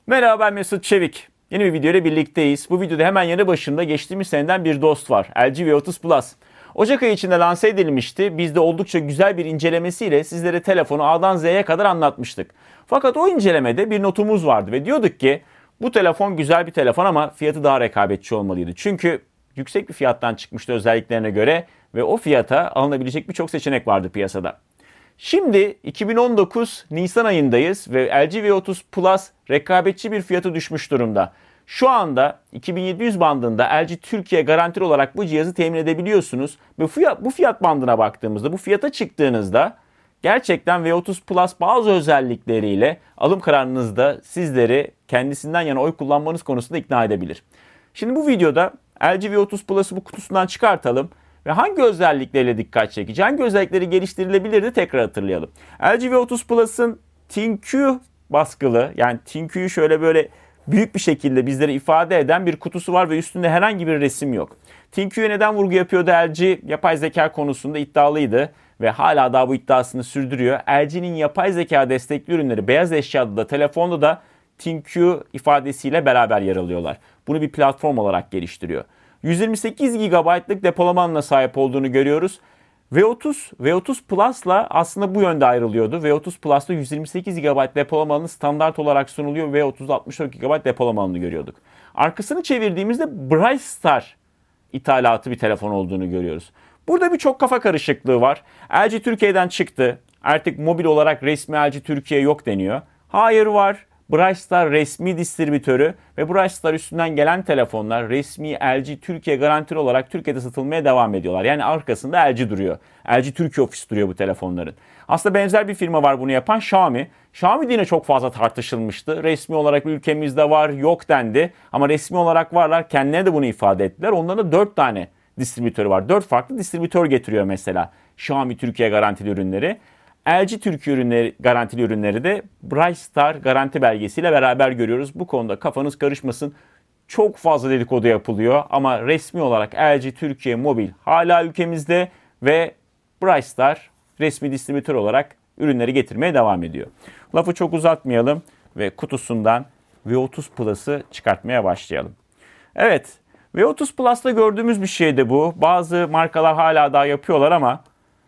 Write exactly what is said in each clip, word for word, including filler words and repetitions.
Merhaba, ben Mesut Çevik. Yeni bir video ile birlikteyiz. Bu videoda hemen yanı başında geçtiğimiz seneden bir dost var. L G V otuz Plus. Ocak ayı içinde lanse edilmişti. Biz de oldukça güzel bir incelemesiyle sizlere telefonu A'dan Z'ye kadar anlatmıştık. Fakat o incelemede bir notumuz vardı ve diyorduk ki bu telefon güzel bir telefon ama fiyatı daha rekabetçi olmalıydı. Çünkü yüksek bir fiyattan çıkmıştı özelliklerine göre ve o fiyata alınabilecek birçok seçenek vardı piyasada. Şimdi iki bin on dokuz Nisan ayındayız ve L G V otuz Plus rekabetçi bir fiyatı düşmüş durumda. Şu anda iki bin yedi yüz bandında L G Türkiye garantili olarak bu cihazı temin edebiliyorsunuz. Ve fiyat, bu fiyat bandına baktığımızda, bu fiyata çıktığınızda gerçekten V otuz Plus bazı özellikleriyle alım kararınızda sizleri kendisinden yana oy kullanmanız konusunda ikna edebilir. Şimdi bu videoda L G V otuz Plus'ı bu kutusundan çıkartalım. Ve hangi özellikleriyle dikkat çekici, hangi özellikleri geliştirilebilir de tekrar hatırlayalım. L G V otuz Plus'ın ThinQ baskılı, yani ThinQ'yu şöyle böyle büyük bir şekilde bizlere ifade eden bir kutusu var ve üstünde herhangi bir resim yok. ThinQ'ya neden vurgu yapıyordu L G? Yapay zeka konusunda iddialıydı ve hala daha bu iddiasını sürdürüyor. L G'nin yapay zeka destekli ürünleri beyaz eşyada da telefonda da ThinQ ifadesiyle beraber yer alıyorlar. Bunu bir platform olarak geliştiriyor. yüz yirmi sekiz gigabaytlık depolama alanına sahip olduğunu görüyoruz. V otuz, V otuz Plus'la aslında bu yönde ayrılıyordu. V otuz Plus'ta yüz yirmi sekiz gigabayt depolama alanı standart olarak sunuluyor. V otuzda altmış dört gigabayt depolama alanını görüyorduk. Arkasını çevirdiğimizde Brightstar ithalatı bir telefon olduğunu görüyoruz. Burada birçok kafa karışıklığı var. L G Türkiye'den çıktı. Artık mobil olarak resmi L G Türkiye yok deniyor. Hayır, var. Brightstar resmi distribütörü ve Brightstar üstünden gelen telefonlar resmi L G Türkiye garantili olarak Türkiye'de satılmaya devam ediyorlar. Yani arkasında L G duruyor. L G Türkiye ofis duruyor bu telefonların. Aslında benzer bir firma var bunu yapan, Xiaomi. Xiaomi de yine çok fazla tartışılmıştı. Resmi olarak ülkemizde var, yok dendi. Ama resmi olarak varlar, kendileri de bunu ifade ettiler. Onların da dört tane distribütörü var. dört farklı distribütör getiriyor mesela Xiaomi Türkiye garantili ürünleri. L G Türkiye ürünleri, garantili ürünleri de Brightstar garanti belgesiyle beraber görüyoruz. Bu konuda kafanız karışmasın. Çok fazla dedikodu yapılıyor ama resmi olarak L G Türkiye Mobil hala ülkemizde ve Brightstar resmi distribütör olarak ürünleri getirmeye devam ediyor. Lafı çok uzatmayalım ve kutusundan V otuz Plus'ı çıkartmaya başlayalım. Evet, V otuz Plus'ta gördüğümüz bir şey de bu. Bazı markalar hala daha yapıyorlar ama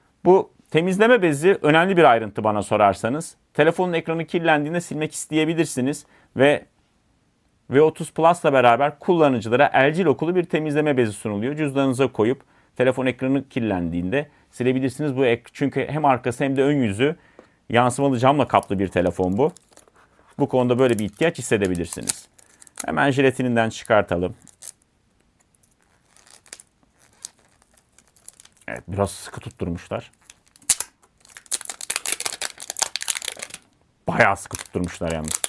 bu temizleme bezi önemli bir ayrıntı bana sorarsanız. Telefonun ekranı kirlendiğinde silmek isteyebilirsiniz ve V otuz Plus'la beraber kullanıcılara L G lokulu bir temizleme bezi sunuluyor. Cüzdanınıza koyup telefon ekranı kirlendiğinde silebilirsiniz. Bu ek, çünkü hem arkası hem de ön yüzü yansımalı camla kaplı bir telefon bu. Bu konuda böyle bir ihtiyaç hissedebilirsiniz. Hemen jelatininden çıkartalım. Evet, biraz sıkı tutturmuşlar. Bayağı sıkı tutturmuşlar yalnız.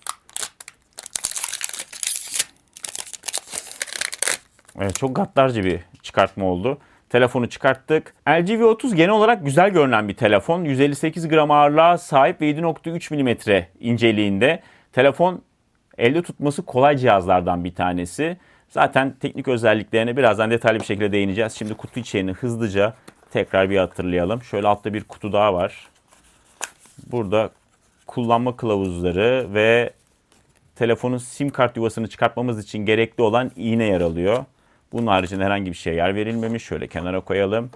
Evet, çok gaddarca bir çıkartma oldu. Telefonu çıkarttık. L G V otuz genel olarak güzel görünen bir telefon. yüz elli sekiz gram ağırlığa sahip ve yedi nokta üç milimetre inceliğinde. Telefon elde tutması kolay cihazlardan bir tanesi. Zaten teknik özelliklerine birazdan detaylı bir şekilde değineceğiz. Şimdi kutu içeriğini hızlıca tekrar bir hatırlayalım. Şöyle altta bir kutu daha var. Burada kullanma kılavuzları ve telefonun sim kart yuvasını çıkartmamız için gerekli olan iğne yer alıyor. Bunun haricinde herhangi bir şeye yer verilmemiş. Şöyle kenara koyalım.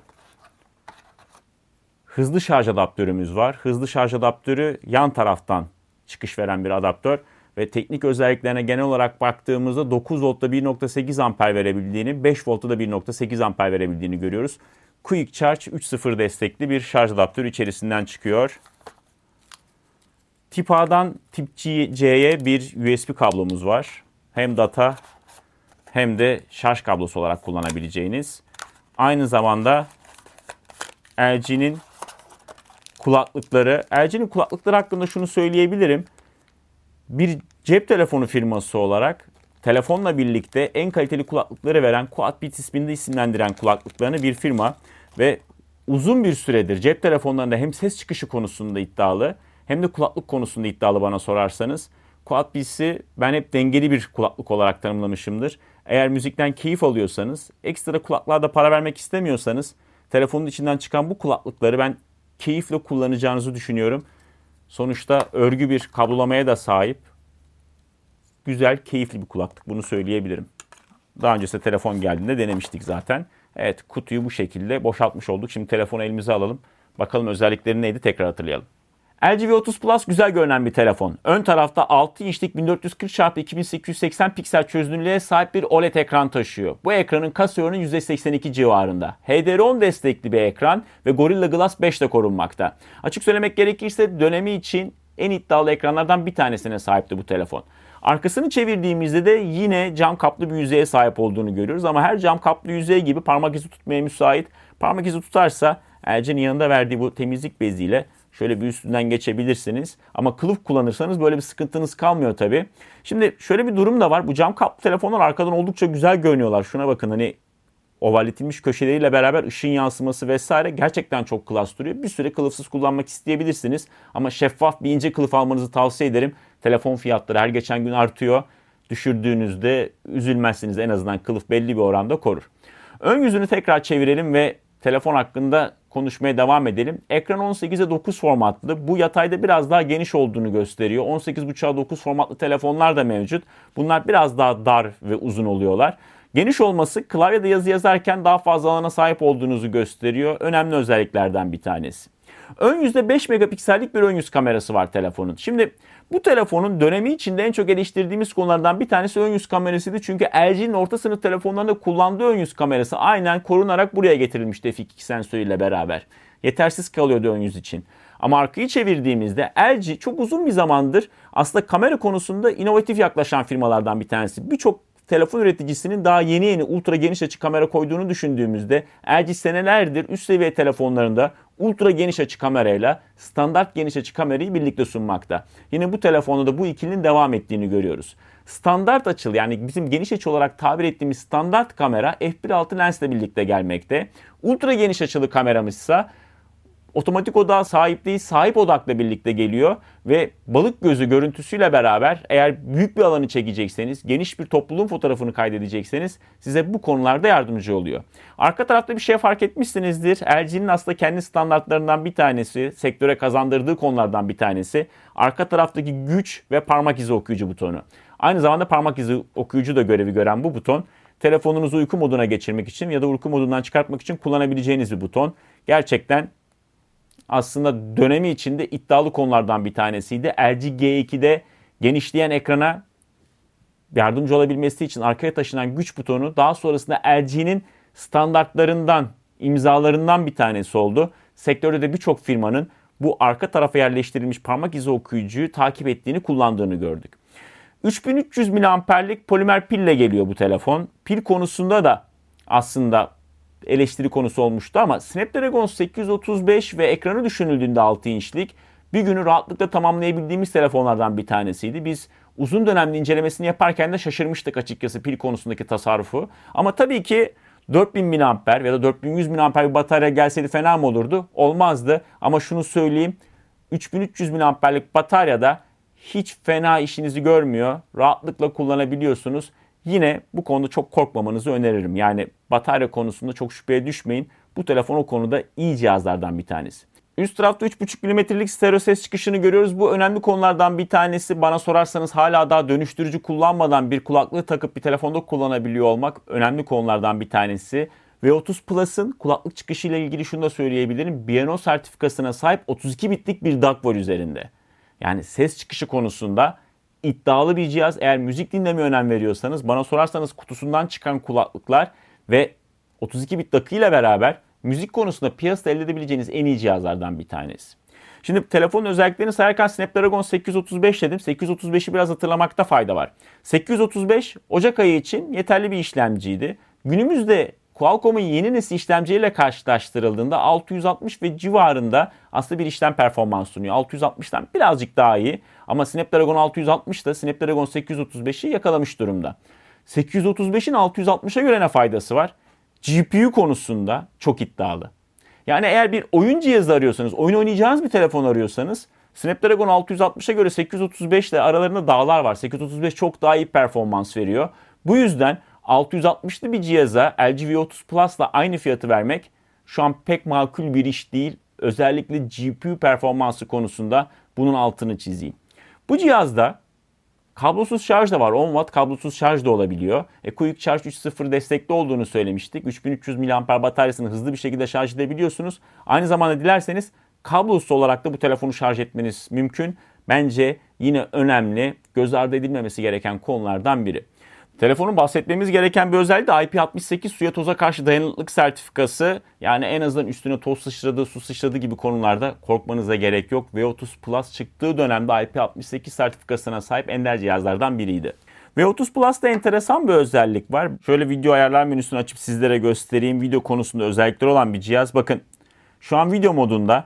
Hızlı şarj adaptörümüz var. Hızlı şarj adaptörü yan taraftan çıkış veren bir adaptör. Ve teknik özelliklerine genel olarak baktığımızda dokuz voltta bir nokta sekiz amper verebildiğini, beş voltta da bir nokta sekiz amper verebildiğini görüyoruz. Quick Charge üç nokta sıfır destekli bir şarj adaptörü içerisinden çıkıyor. Tip A'dan Tip C'ye bir U S B kablomuz var. Hem data hem de şarj kablosu olarak kullanabileceğiniz. Aynı zamanda L G'nin kulaklıkları. L G'nin kulaklıkları hakkında şunu söyleyebilirim. Bir cep telefonu firması olarak telefonla birlikte en kaliteli kulaklıkları veren QuadBeats isminde isimlendiren kulaklıklarını bir firma ve uzun bir süredir cep telefonlarında hem ses çıkışı konusunda iddialı hem de kulaklık konusunda iddialı bana sorarsanız. QuadBeats'i ben hep dengeli bir kulaklık olarak tanımlamışımdır. Eğer müzikten keyif alıyorsanız, ekstra kulaklığa da para vermek istemiyorsanız telefonun içinden çıkan bu kulaklıkları ben keyifle kullanacağınızı düşünüyorum. Sonuçta örgü bir kablolamaya da sahip. güzel, keyifli bir kulaklık. Bunu söyleyebilirim. Daha öncesinde telefon geldiğinde denemiştik zaten. Evet, kutuyu bu şekilde boşaltmış olduk. Şimdi telefonu elimize alalım. Bakalım özellikleri neydi, tekrar hatırlayalım. L G V otuz Plus güzel görünen bir telefon. Ön tarafta altı inçlik bin dört yüz kırk çarpı iki bin sekiz yüz seksen piksel çözünürlüğe sahip bir O L E D ekran taşıyor. Bu ekranın kasa oranı yüzde seksen iki civarında. H D R on destekli bir ekran ve Gorilla Glass beş ile korunmakta. Açık söylemek gerekirse dönemi için en iddialı ekranlardan bir tanesine sahipti bu telefon. Arkasını çevirdiğimizde de yine cam kaplı bir yüzeye sahip olduğunu görüyoruz. Ama her cam kaplı yüzey gibi parmak izi tutmaya müsait. Parmak izi tutarsa L G'nin yanında verdiği bu temizlik beziyle şöyle bir üstünden geçebilirsiniz. Ama kılıf kullanırsanız böyle bir sıkıntınız kalmıyor tabii. Şimdi şöyle bir durum da var. Bu cam kaplı telefonlar arkadan oldukça güzel görünüyorlar. Şuna bakın, hani ovalletilmiş köşeleriyle beraber ışın yansıması vesaire gerçekten çok klas duruyor. Bir süre kılıfsız kullanmak isteyebilirsiniz. Ama şeffaf bir ince kılıf almanızı tavsiye ederim. Telefon fiyatları her geçen gün artıyor. Düşürdüğünüzde üzülmezsiniz. En azından kılıf belli bir oranda korur. Ön yüzünü tekrar çevirelim ve telefon hakkında konuşmaya devam edelim. Ekran on sekize dokuz formatlı. Bu yatayda biraz daha geniş olduğunu gösteriyor. on sekiz buçuğa dokuz formatlı telefonlar da mevcut. Bunlar biraz daha dar ve uzun oluyorlar. Geniş olması klavyede yazı yazarken daha fazla alana sahip olduğunuzu gösteriyor. Önemli özelliklerden bir tanesi. Ön yüzde beş megapiksellik bir ön yüz kamerası var telefonun. Şimdi bu telefonun dönemi içinde en çok eleştirdiğimiz konulardan bir tanesi ön yüz kamerasıydı. Çünkü L G'nin orta sınıf telefonlarında kullandığı ön yüz kamerası aynen korunarak buraya getirilmişti F iki sensörüyle beraber. Yetersiz kalıyordu ön yüz için. Ama arkayı çevirdiğimizde L G çok uzun bir zamandır aslında kamera konusunda inovatif yaklaşan firmalardan bir tanesi. Birçok telefon üreticisinin daha yeni yeni ultra geniş açı kamera koyduğunu düşündüğümüzde L G senelerdir üst seviye telefonlarında ultra geniş açı kamerayla standart geniş açı kamerayı birlikte sunmakta. Yine bu telefonda da bu ikilinin devam ettiğini görüyoruz. Standart açılı, yani bizim geniş açı olarak tabir ettiğimiz standart kamera f bir nokta altı lensle birlikte gelmekte. Ultra geniş açılı kameramızsa otomatik odağa sahip değil, sahip odakla birlikte geliyor ve balık gözü görüntüsüyle beraber eğer büyük bir alanı çekecekseniz, geniş bir topluluğun fotoğrafını kaydedecekseniz size bu konularda yardımcı oluyor. Arka tarafta bir şey fark etmişsinizdir. L G'nin aslında kendi standartlarından bir tanesi, sektöre kazandırdığı konulardan bir tanesi arka taraftaki güç ve parmak izi okuyucu butonu. Aynı zamanda parmak izi okuyucu da görevi gören bu buton, telefonunuzu uyku moduna geçirmek için ya da uyku modundan çıkartmak için kullanabileceğiniz bir buton. Gerçekten aslında dönemi içinde iddialı konulardan bir tanesiydi. L G G iki'de genişleyen ekrana yardımcı olabilmesi için arkaya taşınan güç butonu daha sonrasında L G'nin standartlarından, imzalarından bir tanesi oldu. Sektörde de birçok firmanın bu arka tarafa yerleştirilmiş parmak izi okuyucuyu takip ettiğini, kullandığını gördük. üç bin üç yüz miliamperlik polimer pille geliyor bu telefon. Pil konusunda da aslında eleştiri konusu olmuştu ama Snapdragon sekiz yüz otuz beş ve ekranı düşünüldüğünde altı inçlik bir günü rahatlıkla tamamlayabildiğimiz telefonlardan bir tanesiydi. Biz uzun dönemli incelemesini yaparken de şaşırmıştık açıkçası pil konusundaki tasarrufu. Ama tabii ki dört bin miliamper ya da dört bin yüz miliamper bir batarya gelseydi fena mı olurdu? Olmazdı. Ama şunu söyleyeyim, üç bin üç yüz miliamperlik bataryada hiç fena işinizi görmüyor. Rahatlıkla kullanabiliyorsunuz. Yine bu konuda çok korkmamanızı öneririm. Yani batarya konusunda çok şüpheye düşmeyin. Bu telefon o konuda iyi cihazlardan bir tanesi. Üst tarafta üç buçuk milimetrelik stereo ses çıkışını görüyoruz. Bu önemli konulardan bir tanesi. Bana sorarsanız hala daha dönüştürücü kullanmadan bir kulaklığı takıp bir telefonda kullanabiliyor olmak önemli konulardan bir tanesi. V otuz Plus'ın kulaklık çıkışıyla ilgili şunu da söyleyebilirim. B N O sertifikasına sahip otuz iki bitlik bir D A C var üzerinde. Yani ses çıkışı konusunda iddialı bir cihaz. Eğer müzik dinlemeye önem veriyorsanız, bana sorarsanız kutusundan çıkan kulaklıklar ve otuz iki bit D A C ile beraber müzik konusunda piyasada elde edebileceğiniz en iyi cihazlardan bir tanesi. Şimdi telefonun özelliklerini sayarken Snapdragon sekiz yüz otuz beş dedim. sekiz yüz otuz beşi biraz hatırlamakta fayda var. sekiz yüz otuz beş Ocak ayı için yeterli bir işlemciydi. Günümüzde Qualcomm'un yeni nesil işlemciyle karşılaştırıldığında altı yüz altmış ve civarında aslında bir işlem performans sunuyor. altı yüz altmıştan birazcık daha iyi ama Snapdragon altı yüz altmış da Snapdragon sekiz yüz otuz beşi yakalamış durumda. sekiz yüz otuz beşin altı yüz altmışa göre ne faydası var? G P U konusunda çok iddialı. Yani eğer bir oyun cihazı arıyorsanız, oyun oynayacağınız bir telefon arıyorsanız Snapdragon altı yüz altmışa göre sekiz yüz otuz beş ile aralarında dağlar var. sekiz yüz otuz beş çok daha iyi performans veriyor. Bu yüzden altı yüz altmışlı bir cihaza L G V otuz Plus'la aynı fiyatı vermek şu an pek makul bir iş değil. Özellikle G P U performansı konusunda bunun altını çizeyim. Bu cihazda Kablosuz şarj da var. on watt kablosuz şarj da olabiliyor. E, Quick Charge üç nokta sıfır destekli olduğunu söylemiştik. üç bin üç yüz miliamper bataryasını hızlı bir şekilde şarj edebiliyorsunuz. Aynı zamanda dilerseniz kablosuz olarak da bu telefonu şarj etmeniz mümkün. Bence yine önemli, göz ardı edilmemesi gereken konulardan biri. Telefonun bahsetmemiz gereken bir özelliği de I P altmış sekiz suya toza karşı dayanıklılık sertifikası. Yani en azından üstüne toz sıçradığı, su sıçradığı gibi konularda korkmanıza gerek yok. V otuz Plus çıktığı dönemde I P altmış sekiz sertifikasına sahip ender cihazlardan biriydi. V otuz Plus'ta enteresan bir özellik var. Şöyle video ayarlar menüsünü açıp sizlere göstereyim. Video konusunda özellikleri olan bir cihaz. Bakın şu an video modunda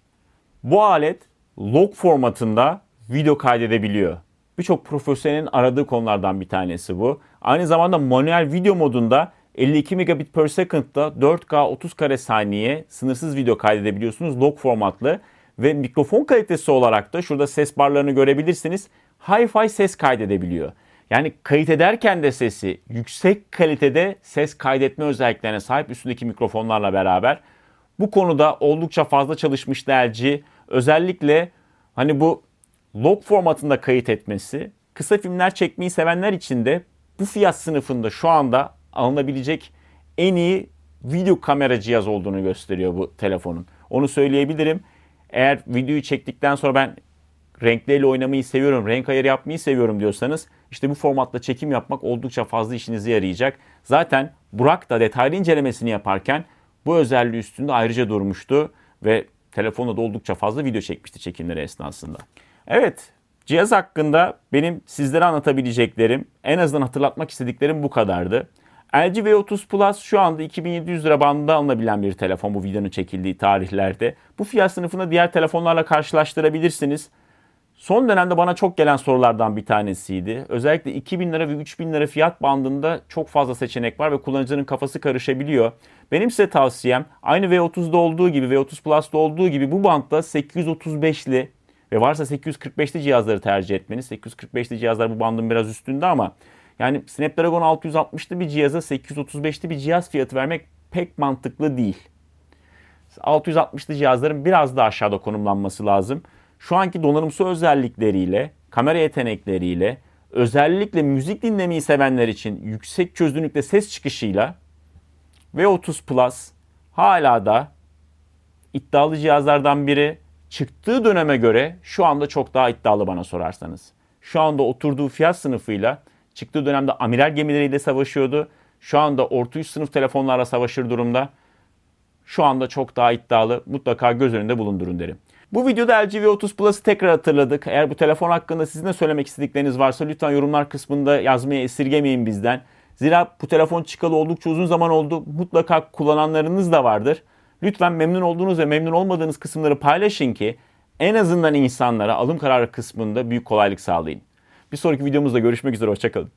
bu alet log formatında video kaydedebiliyor. Birçok profesyonelin aradığı konulardan bir tanesi bu. Aynı zamanda manuel video modunda elli iki megabit per second'da dört K otuz kare saniye sınırsız video kaydedebiliyorsunuz log formatlı. Ve mikrofon kalitesi olarak da şurada ses barlarını görebilirsiniz. Hi-Fi ses kaydedebiliyor. Yani kayıt ederken de sesi yüksek kalitede ses kaydetme özelliklerine sahip üstündeki mikrofonlarla beraber. Bu konuda oldukça fazla çalışmış L G. Özellikle hani bu log formatında kayıt etmesi, kısa filmler çekmeyi sevenler için de bu fiyat sınıfında şu anda alınabilecek en iyi video kamera cihazı olduğunu gösteriyor bu telefonun. Onu söyleyebilirim. Eğer videoyu çektikten sonra ben renkleriyle oynamayı seviyorum, renk ayarı yapmayı seviyorum diyorsanız işte bu formatla çekim yapmak oldukça fazla işinize yarayacak. Zaten Burak da detaylı incelemesini yaparken bu özelliği üstünde ayrıca durmuştu ve telefonla da oldukça fazla video çekmişti çekimleri esnasında. Evet, cihaz hakkında benim sizlere anlatabileceklerim, en azından hatırlatmak istediklerim bu kadardı. L G V otuz Plus şu anda iki bin yedi yüz lira bandında alınabilen bir telefon bu videonun çekildiği tarihlerde. Bu fiyat sınıfını diğer telefonlarla karşılaştırabilirsiniz. Son dönemde bana çok gelen sorulardan bir tanesiydi. Özellikle iki bin lira ve üç bin lira fiyat bandında çok fazla seçenek var ve kullanıcının kafası karışabiliyor. Benim size tavsiyem aynı V otuzda olduğu gibi, V otuz Plus'ta olduğu gibi bu bandta sekiz yüz otuz beşli ve varsa sekiz yüz kırk beşli cihazları tercih etmeniz. sekiz yüz kırk beşli cihazlar bu bandın biraz üstünde ama yani Snapdragon altı yüz altmışlı bir cihaza sekiz yüz otuz beşli bir cihaz fiyatı vermek pek mantıklı değil. altı yüz altmışlı cihazların biraz daha aşağıda konumlanması lazım. Şu anki donanımsal özellikleriyle, kamera yetenekleriyle, özellikle müzik dinlemeyi sevenler için yüksek çözünürlükte ses çıkışıyla V otuz Plus hala da iddialı cihazlardan biri. Çıktığı döneme göre şu anda çok daha iddialı bana sorarsanız. Şu anda oturduğu fiyat sınıfıyla çıktığı dönemde amiral gemileriyle savaşıyordu. Şu anda orta üst sınıf telefonlarla savaşır durumda. Şu anda çok daha iddialı. Mutlaka göz önünde bulundurun derim. Bu videoda L G V otuz Plus'ı tekrar hatırladık. Eğer bu telefon hakkında sizin de söylemek istedikleriniz varsa lütfen yorumlar kısmında yazmaya esirgemeyin bizden. Zira bu telefon çıkalı oldukça uzun zaman oldu. Mutlaka kullananlarınız da vardır. Lütfen memnun olduğunuz ve memnun olmadığınız kısımları paylaşın ki en azından insanlara alım kararı kısmında büyük kolaylık sağlayın. Bir sonraki videomuzda görüşmek üzere. Hoşça kalın.